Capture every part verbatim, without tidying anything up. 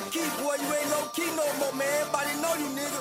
key, boy. You ain't low key no more, man. Everybody know you, nigga.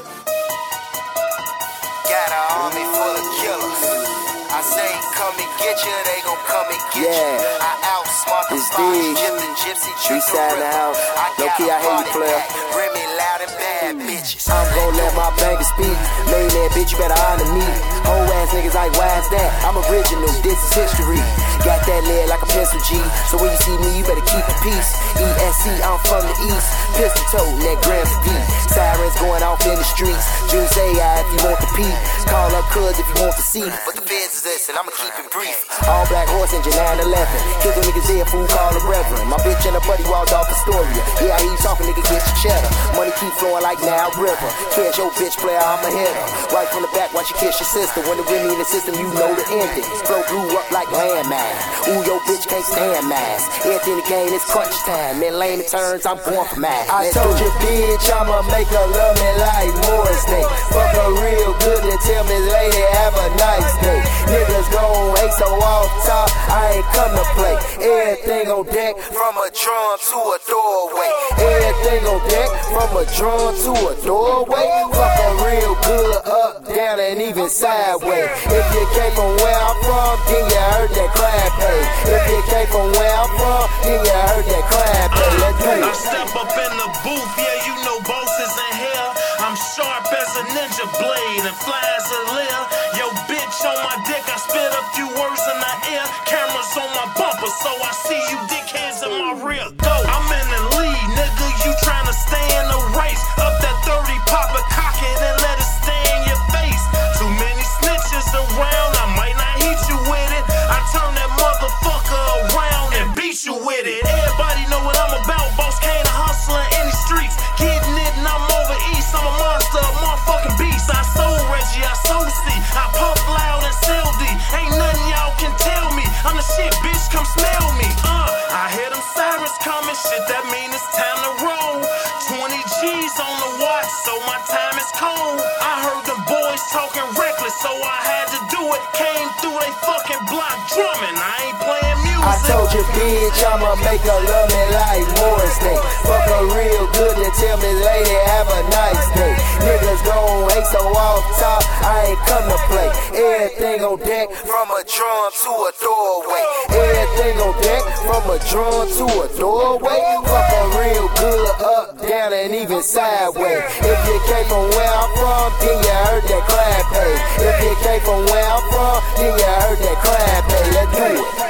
Got an army full of killers. I say come and get you, they gon' come and get Yeah. you. I outsmart the It's fox, big. Jip the gypsy, trick the Eastside in the ripper. house. I Low got key, a I hate you, party player. pack, Remy loud and bad bitches. I'm gon' let my banger speak. Main that bitch, you better honor me. Whole ass niggas like, why is that? I'm original, this is history. Got that lead like a pencil G. So when you see me, you better keep the peace. E S C, I'm from the east. Pistol toting that Grams D. Sirens going off in the streets. Just say I if you want the peep. Call up cuz if you want to see. But the feds is this, and I'ma keep it brief. All black horse engine nine eleven. Kill them niggas dead, fool, call a reverend. My bitch and her buddy walked off Astoria. Yeah, I hear talking, nigga, get your cheddar. Money keep flowing like Nile River. Catch your bitch player, I'ma hit her. Right from the back, watch you kiss your sister. When the Remy in the system, you know the ending. Flow blew up like landmine. Ooh, your bitch can't stand mine. Everything in the game, it's crunch time. Man, lame it turns, I'm going for mine. I told you, bitch, I'ma make her love me like Morris Day. Fuck her real good and tell me, lady, have a nice day. Niggas gon' hate, so off top, I ain't come to play. Everything on deck, From a drum to a doorway. everything on deck, from a drum to a doorway. Fuck her real good, up, down, and even sideways. If you came from where I'm from, then you heard that crab pay. If you came from where I'm from, then you heard that crab pay. Let's do I it. step up in the booth, yeah, you know boss is in here. I'm sharp as a ninja blade and fly as a leer. Yo, bitch on my dick, I spit a few words in the ear. Cameras on my bumper, so I see you dickheads in my rear. Go, I'm in the lead, nigga, you tryna stay in the race. Up that thirty, pop it, cock it, and let it stay in your face. Too many snitches around, I might not hit you with it. I turn that motherfucker around and beat you with it. Everybody know what I'm about, boss Kane a hustler in these streets. Getting it and I'm over east, I'm a monster, a motherfucking beast. I sold Reggie, I sold C, I pump loud and sell D. Ain't nothing y'all can tell me, I'm the shit, bitch, come smell me. Uh, I hear them sirens coming, shit, that mean it's time to roll. twenty G's on the watch, so my time is cold. I heard them boys talking reckless, so I had to do it. Came through they fucking block drumming, I ain't playing music. I told you, bitch, I'ma make her love me like Morris Day. Fuck her real good and tell me, lady, have a nice day. Niggas gon' hate, so off top, I ain't come to play. Everything on deck, From a drum to a doorway. everything on deck, from a drum to a doorway. Fuck her real good, up, down, and even sideways. If you came from where I'm from, then you heard that crab pay. If you came from where I'm from, then you heard that crab pay. Let's do it.